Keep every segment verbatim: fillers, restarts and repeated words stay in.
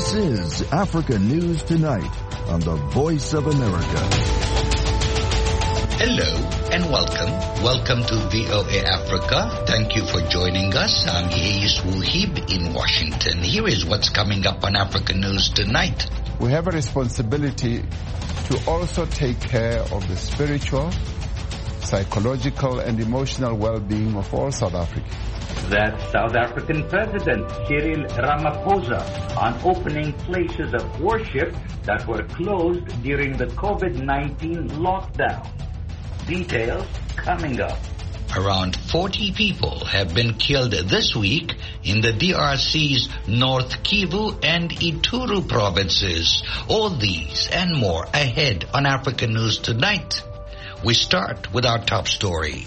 This is Africa News Tonight on the Voice of America. Hello and welcome. Welcome to V O A Africa. Thank you for joining us. I'm Yeis Wuhib in Washington. Here is what's coming up on Africa News Tonight. We have a responsibility to also take care of the spiritual, psychological and emotional well-being of all South Africans. That South African President Cyril Ramaphosa on opening places of worship that were closed during the COVID nineteen lockdown. Details coming up. Around forty people have been killed this week in the D R C's North Kivu and Ituri provinces. All these and more ahead on Africa News Tonight. We start with our top story.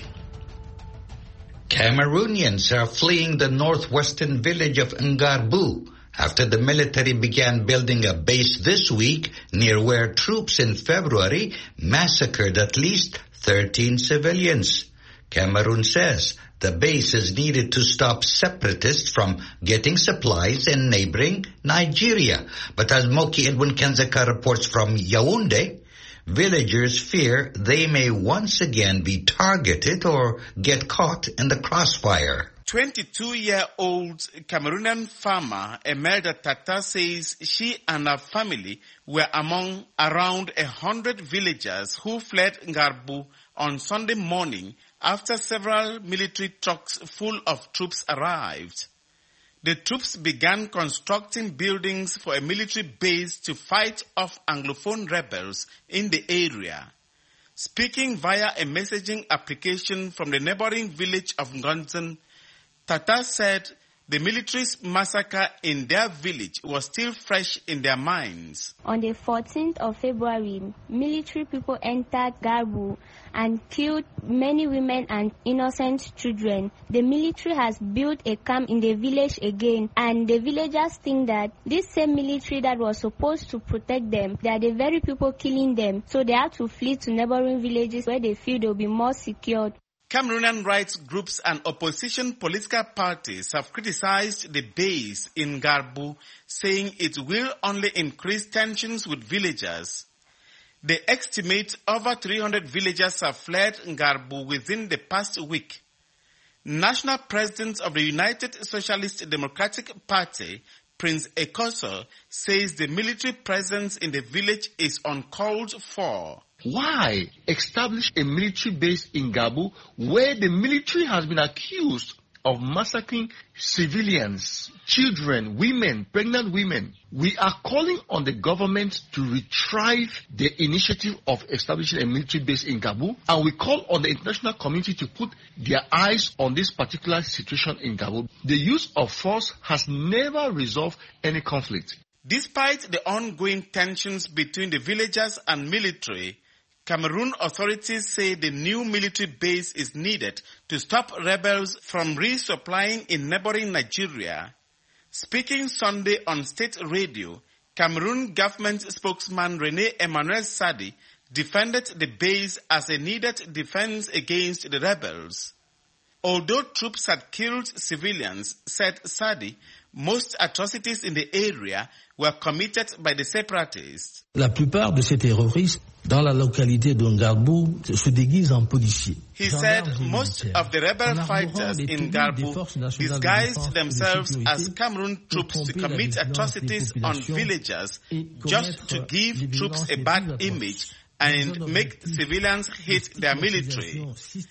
Cameroonians are fleeing the northwestern village of Ngarbu after the military began building a base this week near where troops in February massacred at least thirteen civilians. Cameroon says the base is needed to stop separatists from getting supplies in neighboring Nigeria. But as Moki Edwin Kenzeka reports from Yaoundé, villagers fear they may once again be targeted or get caught in the crossfire. twenty-two-year-old Cameroonian farmer Emelda Tata says she and her family were among around a hundred villagers who fled Ngarbu on Sunday morning after several military trucks full of troops arrived. The troops began constructing buildings for a military base to fight off Anglophone rebels in the area. Speaking via a messaging application from the neighboring village of Ngonzen, Tata said the military's massacre in their village was still fresh in their minds. On the fourteenth of February, military people entered Garbu and killed many women and innocent children. The military has built a camp in the village again, and the villagers think that this same military that was supposed to protect them, they are the very people killing them, so they have to flee to neighboring villages where they feel they'll be more secured. Cameroonian rights groups and opposition political parties have criticized the base in Garbu, saying it will only increase tensions with villagers. They estimate over three hundred villagers have fled Garbu within the past week. National President of the United Socialist Democratic Party, Prince Ekoso, says the military presence in the village is uncalled for. Why establish a military base in Gabu where the military has been accused of massacring civilians, children, women, pregnant women? We are calling on the government to retrieve the initiative of establishing a military base in Gabu, and we call on the international community to put their eyes on this particular situation in Gabu. The use of force has never resolved any conflict. Despite the ongoing tensions between the villagers and military, Cameroon authorities say the new military base is needed to stop rebels from resupplying in neighboring Nigeria. Speaking Sunday on state radio, Cameroon government spokesman René Emmanuel Sadi defended the base as a needed defense against the rebels. Although troops had killed civilians, said Sadi, most atrocities in the area were committed by the separatists. La plupart de ces terroristes dans la localité de Ngarbu se déguisent en policiers. He said most of the rebel fighters in Ngarbu disguised themselves as Cameroon troops to commit atrocities on villagers just to give troops a bad image and make civilians hate their military.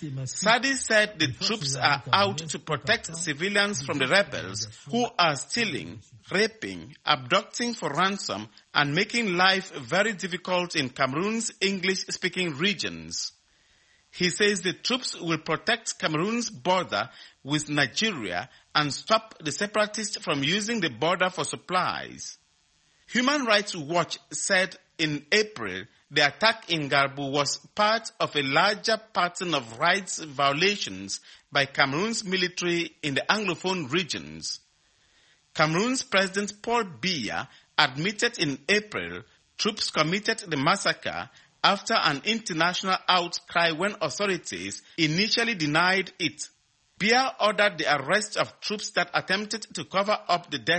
Sadi said the troops are out to protect civilians from the rebels who are stealing, raping, abducting for ransom, and making life very difficult in Cameroon's English-speaking regions. He says the troops will protect Cameroon's border with Nigeria and stop the separatists from using the border for supplies. Human Rights Watch said in April the attack in Garbu was part of a larger pattern of rights violations by Cameroon's military in the Anglophone regions. Cameroon's President Paul Biya admitted in April troops committed the massacre after an international outcry when authorities initially denied it. Biya ordered the arrest of troops that attempted to cover up the deaths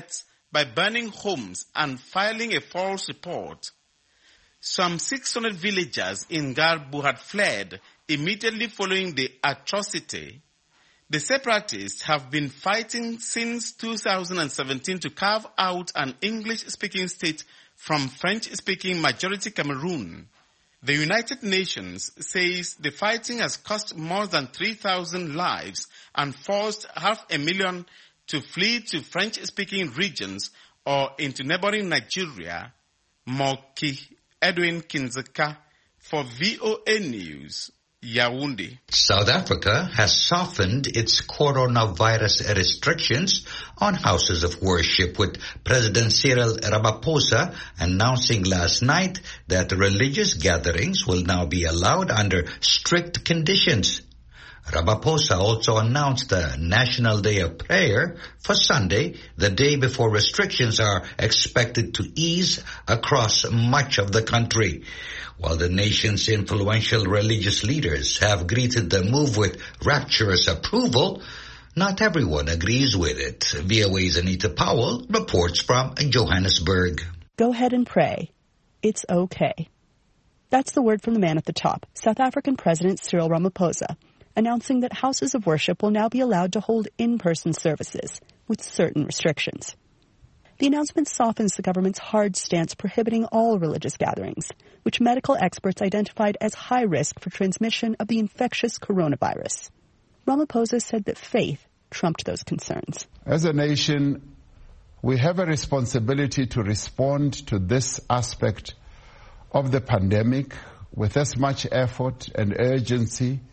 by burning homes and filing a false report. Some six hundred villagers in Garbu had fled immediately following the atrocity. The separatists have been fighting since two thousand seventeen to carve out an English-speaking state from French-speaking majority Cameroon. The United Nations says the fighting has cost more than three thousand lives and forced half a million to flee to French-speaking regions or into neighboring Nigeria. Moki Edwin Kinzeka for V O A News, Yaoundé. South Africa has softened its coronavirus restrictions on houses of worship, with President Cyril Ramaphosa announcing last night that religious gatherings will now be allowed under strict conditions. Ramaphosa also announced a National Day of Prayer for Sunday, the day before restrictions are expected to ease across much of the country. While the nation's influential religious leaders have greeted the move with rapturous approval, not everyone agrees with it. V O A's Anita Powell reports from Johannesburg. Go ahead and pray. It's okay. That's the word from the man at the top, South African President Cyril Ramaphosa, announcing that houses of worship will now be allowed to hold in-person services with certain restrictions. The announcement softens the government's hard stance prohibiting all religious gatherings, which medical experts identified as high risk for transmission of the infectious coronavirus. Ramaphosa said that faith trumped those concerns. As a nation, we have a responsibility to respond to this aspect of the pandemic with as much effort and urgency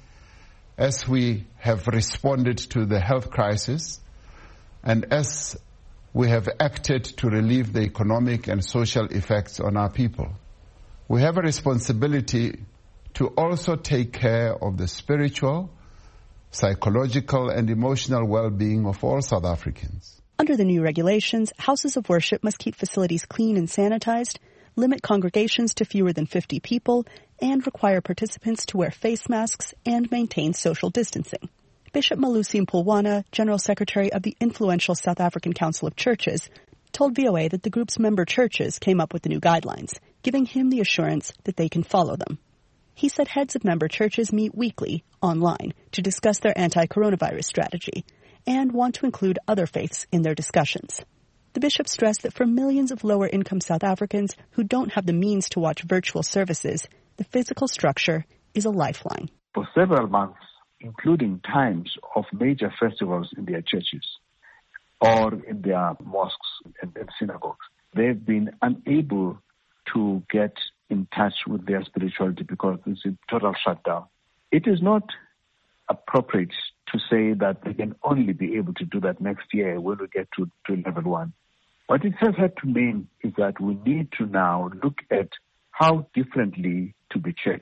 as we have responded to the health crisis and as we have acted to relieve the economic and social effects on our people. We have a responsibility to also take care of the spiritual, psychological, and emotional well-being of all South Africans. Under the new regulations, houses of worship must keep facilities clean and sanitized, limit congregations to fewer than fifty people, and require participants to wear face masks and maintain social distancing. Bishop Malusi Mpumana, General Secretary of the influential South African Council of Churches, told V O A that the group's member churches came up with the new guidelines, giving him the assurance that they can follow them. He said heads of member churches meet weekly, online, to discuss their anti-coronavirus strategy and want to include other faiths in their discussions. The bishop stressed that for millions of lower-income South Africans who don't have the means to watch virtual services, the physical structure is a lifeline. For several months, including times of major festivals in their churches or in their mosques and, and synagogues, they've been unable to get in touch with their spirituality because it's a total shutdown. It is not appropriate to say that they can only be able to do that next year when we get to, to level one. What it has had to mean is that we need to now look at how differently to be church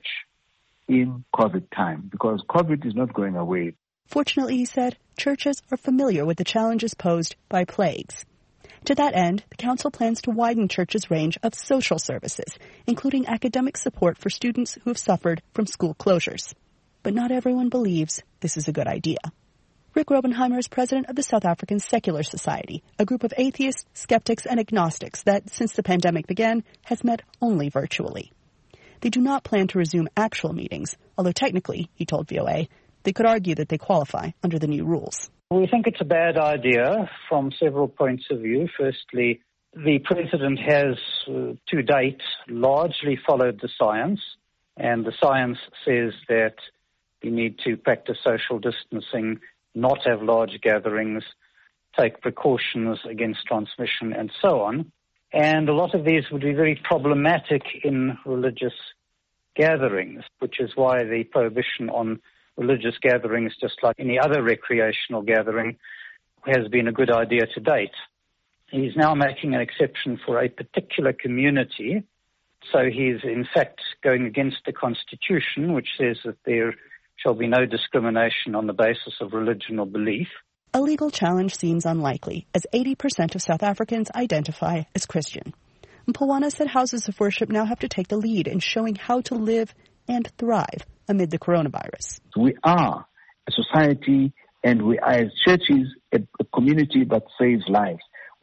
in COVID time, because COVID is not going away. Fortunately, he said, churches are familiar with the challenges posed by plagues. To that end, the council plans to widen churches' range of social services, including academic support for students who have suffered from school closures. But not everyone believes this is a good idea. Rick Robenheimer is president of the South African Secular Society, a group of atheists, skeptics, and agnostics that, since the pandemic began, has met only virtually. They do not plan to resume actual meetings, although technically, he told V O A, they could argue that they qualify under the new rules. We think it's a bad idea from several points of view. Firstly, the president has, uh, to date, largely followed the science, and the science says that you need to practice social distancing, not have large gatherings, take precautions against transmission, and so on. And a lot of these would be very problematic in religious gatherings, which is why the prohibition on religious gatherings, just like any other recreational gathering, has been a good idea to date. He's now making an exception for a particular community, so he's in fact going against the Constitution, which says that there shall be no discrimination on the basis of religion or belief. A legal challenge seems unlikely, as eighty percent of South Africans identify as Christian. Mpumana said houses of worship now have to take the lead in showing how to live and thrive amid the coronavirus. We are a society and we are as churches a, a community that saves lives.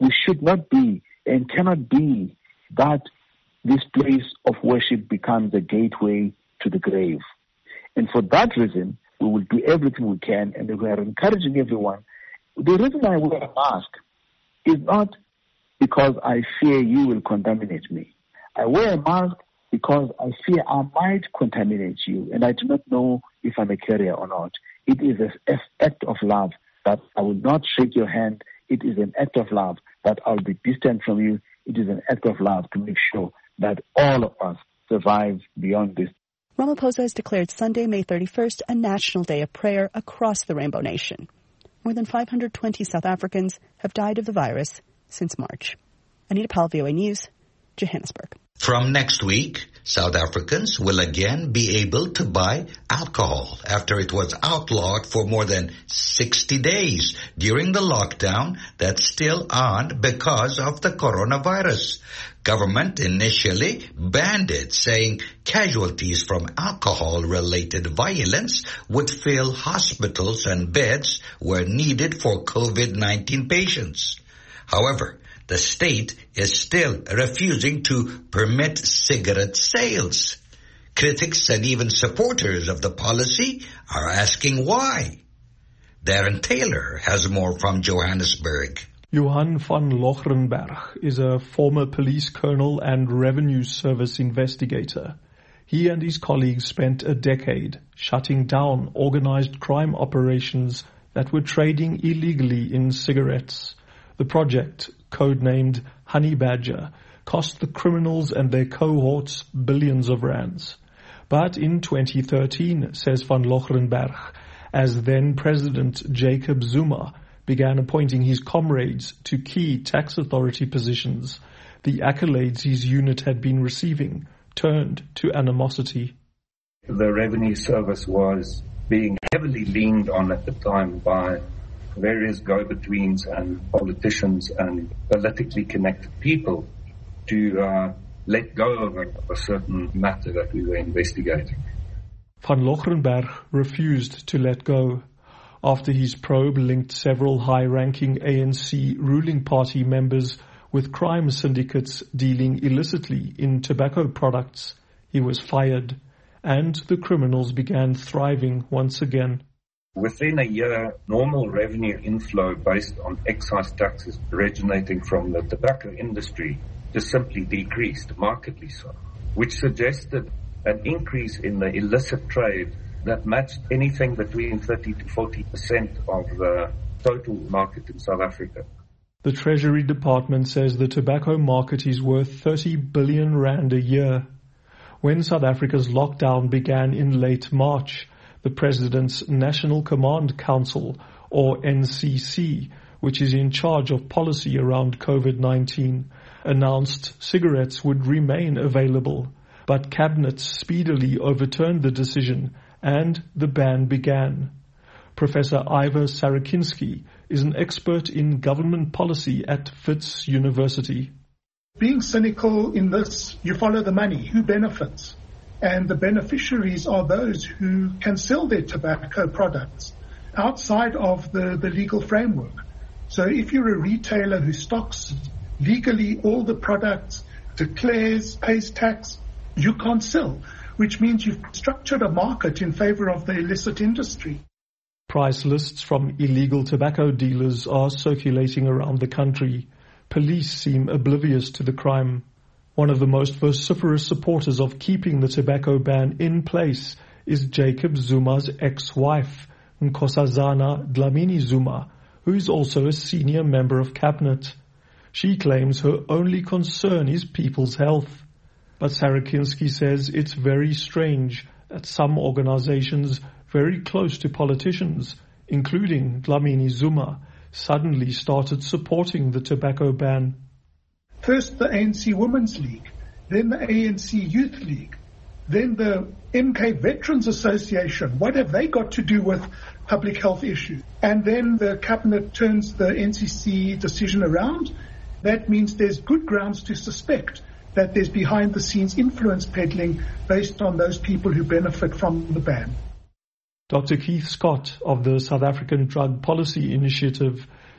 we should not be and cannot be that this place of worship becomes a gateway to the grave. And for that reason, we will do everything we can, and we are encouraging everyone. The reason I wear a mask is not because I fear you will contaminate me. I wear a mask because I fear I might contaminate you, and I do not know if I'm a carrier or not. It is an act of love that I will not shake your hand. It is an act of love that I'll be distant from you. It is an act of love to make sure that all of us survive beyond this. Ramaphosa has declared Sunday, May thirty-first, a national day of prayer across the Rainbow Nation. More than five hundred twenty South Africans have died of the virus since March. Anita Powell, V O A News, Johannesburg. From next week, South Africans will again be able to buy alcohol after it was outlawed for more than sixty days during the lockdown that's still on because of the coronavirus. Government initially banned it, saying casualties from alcohol-related violence would fill hospitals and beds were needed for COVID nineteen patients. However, the state is still refusing to permit cigarette sales. Critics and even supporters of the policy are asking why. Darren Taylor has more from Johannesburg. Johan van Lochrenberg is a former police colonel and revenue service investigator. He and his colleagues spent a decade shutting down organized crime operations that were trading illegally in cigarettes. The project, codenamed Honey Badger, cost the criminals and their cohorts billions of rands. But in twenty thirteen, says van Lochrenberg, as then President Jacob Zuma began appointing his comrades to key tax authority positions, the accolades his unit had been receiving turned to animosity. The revenue service was being heavily leaned on at the time by various go-betweens and politicians and politically connected people to uh, let go of a, a certain matter that we were investigating. Van Lochrenberg refused to let go. After his probe linked several high-ranking A N C ruling party members with crime syndicates dealing illicitly in tobacco products, he was fired, and the criminals began thriving once again. Within a year, normal revenue inflow based on excise taxes originating from the tobacco industry just simply decreased, markedly so, which suggested an increase in the illicit trade that matched anything between thirty to forty percent of the total market in South Africa. The Treasury Department says the tobacco market is worth thirty billion rand a year. When South Africa's lockdown began in late March, the President's National Command Council, or N C C, which is in charge of policy around COVID nineteen, announced cigarettes would remain available, but Cabinet speedily overturned the decision and the ban began. Professor Ivor Sarakinsky is an expert in government policy at Wits University. Being cynical in this, you follow the money. Who benefits? And the beneficiaries are those who can sell their tobacco products outside of the, the legal framework. So if you're a retailer who stocks legally all the products, declares, pays tax, you can't sell, which means you've structured a market in favor of the illicit industry. Price lists from illegal tobacco dealers are circulating around the country. Police seem oblivious to the crime. One of the most vociferous supporters of keeping the tobacco ban in place is Jacob Zuma's ex-wife, Nkosazana Dlamini Zuma, who is also a senior member of cabinet. She claims her only concern is people's health. But Sarakinsky says it's very strange that some organizations very close to politicians, including Dlamini Zuma, suddenly started supporting the tobacco ban. First the A N C Women's League, then the A N C Youth League, then the M K Veterans Association. What have they got to do with public health issues? And then the cabinet turns the N C C decision around. That means there's good grounds to suspect that there's behind-the-scenes influence peddling based on those people who benefit from the ban. Doctor Keith Scott of the South African Drug Policy Initiative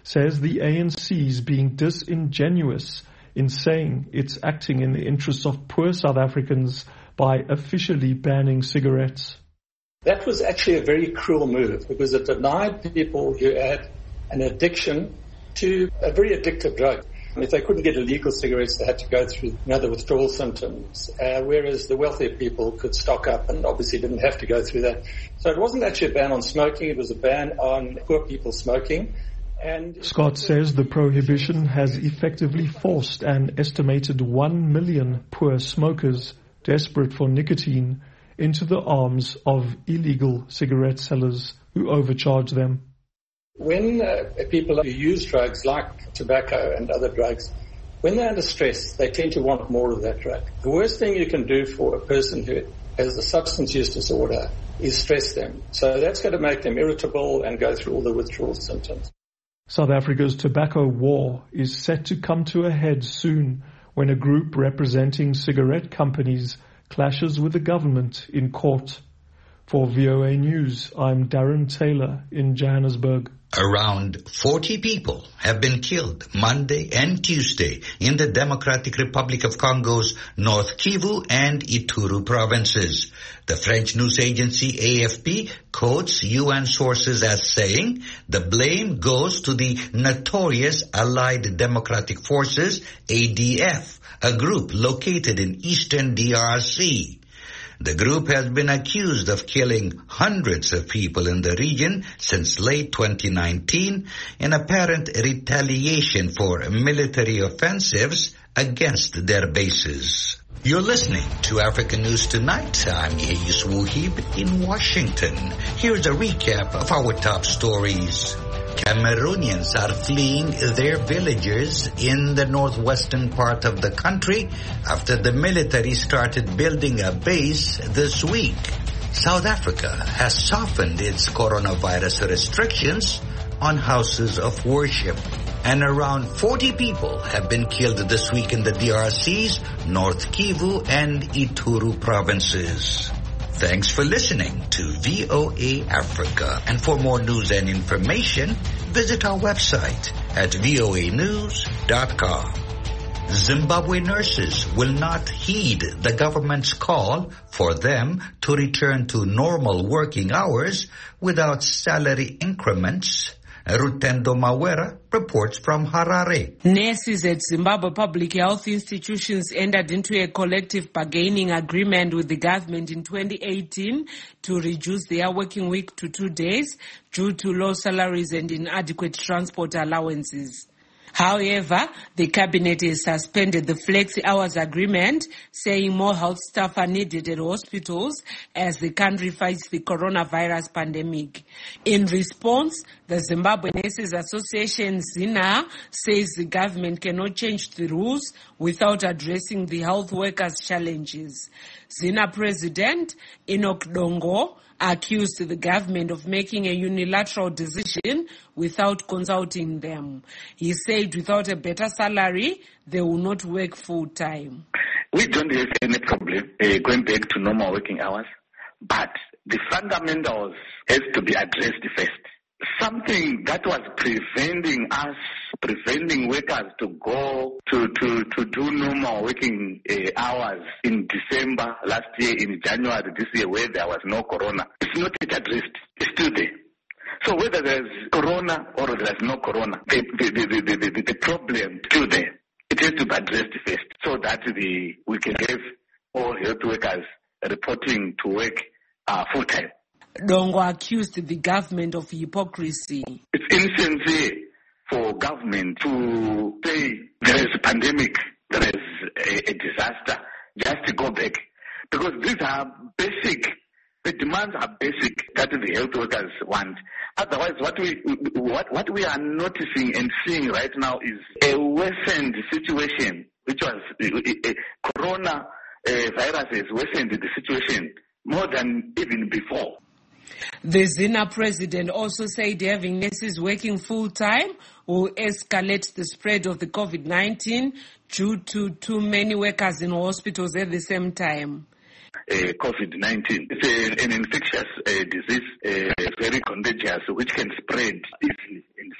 says the A N C is being disingenuous in saying it's acting in the interests of poor South Africans by officially banning cigarettes. That was actually a very cruel move because it denied people who had an addiction to a very addictive drug. And if they couldn't get illegal cigarettes, they had to go through you know, the withdrawal symptoms, uh, whereas the wealthier people could stock up and obviously didn't have to go through that. So it wasn't actually a ban on smoking, it was a ban on poor people smoking. And Scott says the prohibition has effectively forced an estimated one million poor smokers desperate for nicotine into the arms of illegal cigarette sellers who overcharge them. When uh, people who use drugs like tobacco and other drugs, when they're under stress, they tend to want more of that drug. The worst thing you can do for a person who has a substance use disorder is stress them. So that's going to make them irritable and go through all the withdrawal symptoms. South Africa's tobacco war is set to come to a head soon when a group representing cigarette companies clashes with the government in court. For V O A News, I'm Darren Taylor in Johannesburg. Around forty people have been killed Monday and Tuesday in the Democratic Republic of Congo's North Kivu and Ituri provinces. The French news agency A F P quotes U N sources as saying the blame goes to the notorious Allied Democratic Forces, A D F, a group located in eastern D R C. The group has been accused of killing hundreds of people in the region since late twenty nineteen in apparent retaliation for military offensives against their bases. You're listening to African News Tonight. I'm Yeis Wuhib in Washington. Here's a recap of our top stories. Cameroonians are fleeing their villages in the northwestern part of the country after the military started building a base this week. South Africa has softened its coronavirus restrictions on houses of worship. And around forty people have been killed this week in the D R C's North Kivu and Ituri provinces. Thanks for listening to V O A Africa. And for more news and information, visit our website at V O A news dot com. Zimbabwe nurses will not heed the government's call for them to return to normal working hours without salary increments. Rutendo Mawera reports from Harare. Nurses at Zimbabwe public health institutions entered into a collective bargaining agreement with the government in twenty eighteen to reduce their working week to two days due to low salaries and inadequate transport allowances. However, the cabinet has suspended the flexi hours agreement, saying more health staff are needed at hospitals as the country fights the coronavirus pandemic. In response, the Zimbabwe Nurses Association, ZINA, says the government cannot change the rules without addressing the health workers' challenges. ZINA President Enoch Dongo accused the government of making a unilateral decision without consulting them. He said without a better salary, they will not work full-time. We don't have any problem uh, going back to normal working hours, but the fundamentals has to be addressed first. Something that was preventing us, preventing workers to go to, to, to do normal working uh, hours in December last year, in January this year, where there was no corona. It's not yet addressed. It's still there. So whether there's corona or there's no corona, the, the, the, the, the, the problem is still there. It has to be addressed first so that the, we can have all health workers reporting to work uh, full-time. Dongo accused the government of hypocrisy. It's insincere for government to say there is a pandemic, there is a, a disaster, just to go back. Because these are basic, the demands are basic that the health workers want. Otherwise, what we what, what we are noticing and seeing right now is a worsened situation, which was uh, uh, corona uh, virus has worsened the situation more than even before. The ZINA president also said having nurses working full-time will escalate the spread of the COVID nineteen due to too many workers in hospitals at the same time. Uh, COVID nineteen. It's a, an infectious uh, disease, uh, very contagious, which can spread easily and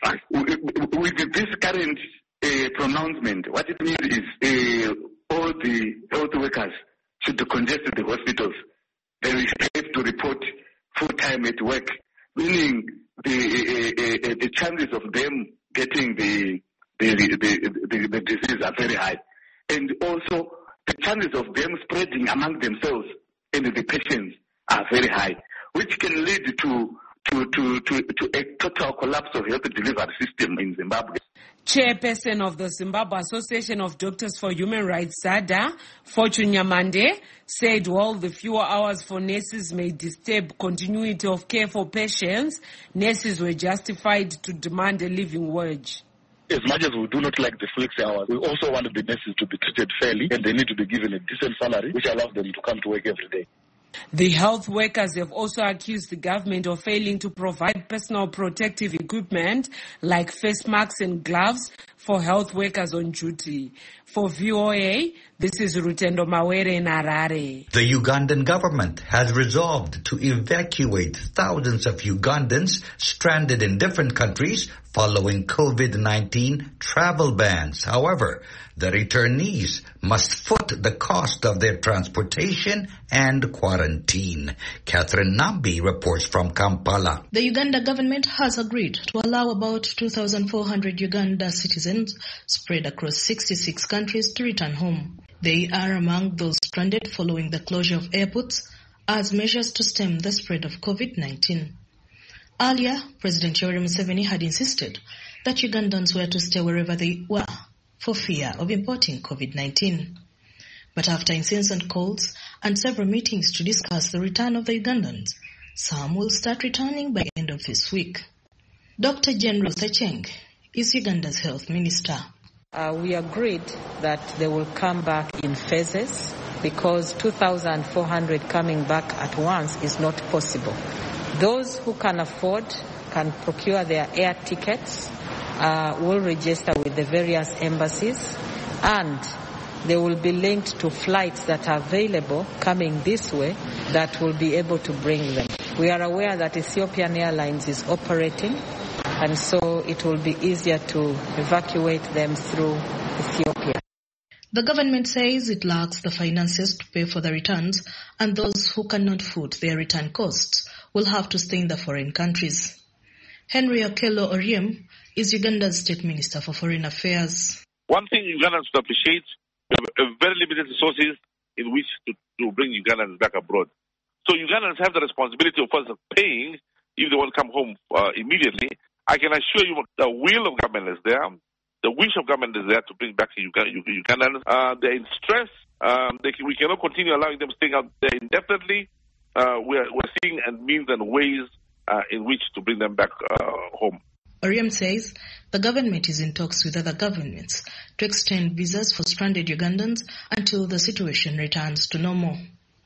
Uh, with this current uh, pronouncement, what it means is uh, all the health workers should congest the hospitals. They will have to report full time at work, meaning the uh, uh, the chances of them getting the the, the, the the disease are very high, and also the chances of them spreading among themselves and the patients are very high, which can lead to to to to, to a total collapse of health delivery system in Zimbabwe. Chairperson of the Zimbabwe Association of Doctors for Human Rights, SADA, Fortune Nyamande, said while the fewer hours for nurses may disturb continuity of care for patients, nurses were justified to demand a living wage. As much as we do not like the flexi hours, we also wanted the nurses to be treated fairly, and they need to be given a decent salary, which allows them to come to work every day. The health workers have also accused the government of failing to provide personal protective equipment like face masks and gloves for health workers on duty. For V O A, this is Rutendo Mawere in Harare. The Ugandan government has resolved to evacuate thousands of Ugandans stranded in different countries following COVID nineteen travel bans. However, the returnees must foot the cost of their transportation and quarantine. Catherine Nambi reports from Kampala. The Uganda government has agreed to allow about two thousand four hundred Uganda citizens spread across sixty-six countries to return home. They are among those stranded following the closure of airports as measures to stem the spread of COVID nineteen. Earlier, President Yoweri Museveni had insisted that Ugandans were to stay wherever they were for fear of importing COVID nineteen. But after incessant calls and several meetings to discuss the return of the Ugandans, some will start returning by the end of this week. Doctor Jane Ruth Acheng is Uganda's health minister. Uh, we agreed that they will come back in phases because two thousand four hundred coming back at once is not possible. Those who can afford can procure their air tickets, uh, will register with the various embassies, and they will be linked to flights that are available coming this way that will be able to bring them. We are aware that Ethiopian Airlines is operating, and so it will be easier to evacuate them through Ethiopia. The government says it lacks the finances to pay for the returns, and those who cannot foot their return costs will have to stay in the foreign countries. Henry Okello Oriem is Uganda's State Minister for Foreign Affairs. One thing Ugandans should appreciate, we have very limited resources in which to, to bring Ugandans back abroad. So Ugandans have the responsibility of first paying if they want to come home uh, immediately. I can assure you the will of government is there. The wish of government is there to bring back Ugandans. Uh, they're in stress. Um, they can, we cannot continue allowing them staying out there indefinitely. Uh, we're, we're seeing and means and ways uh, in which to bring them back uh, home. Oriem says the government is in talks with other governments to extend visas for stranded Ugandans until the situation returns to normal.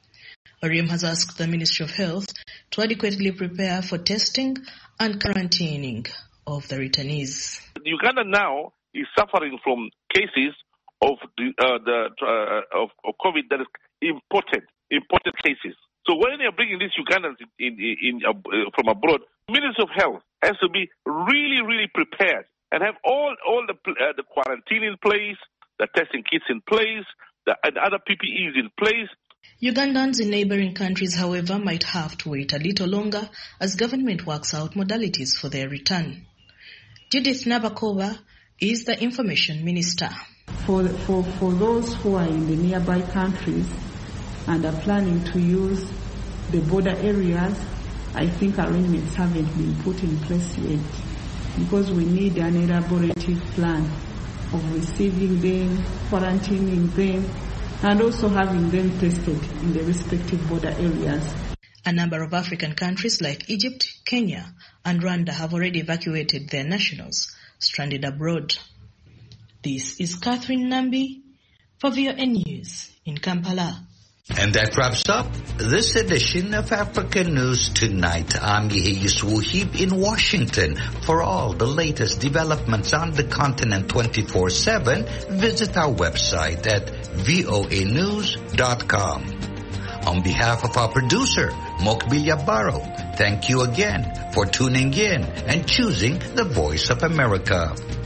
Oriem has asked the Ministry of Health to adequately prepare for testing and quarantining of the returnees. Uganda now is suffering from cases of the, uh, the uh, of, of COVID that is imported, imported cases. So when you're bringing these Ugandans in, in, in, uh, from abroad, the Ministry of Health has to be really, really prepared and have all all the uh, the quarantine in place, the testing kits in place, the and other P P Es in place. Ugandans in neighboring countries, however, might have to wait a little longer as government works out modalities for their return. Judith Nabakova is the Information Minister. For, for, for those who are in the nearby countries and are planning to use the border areas, I think arrangements haven't been put in place yet because we need an elaborative plan of receiving them, quarantining them, and also having them tested in the respective border areas. A number of African countries like Egypt, Kenya, and Rwanda have already evacuated their nationals stranded abroad. This is Catherine Nambi for V O A News in Kampala. And that wraps up this edition of African News Tonight. I'm Yehiyus Wuhib in Washington. For all the latest developments on the continent twenty-four seven, visit our website at voa news dot com. On behalf of our producer, Mokbilia Barrow, thank you again for tuning in and choosing the Voice of America.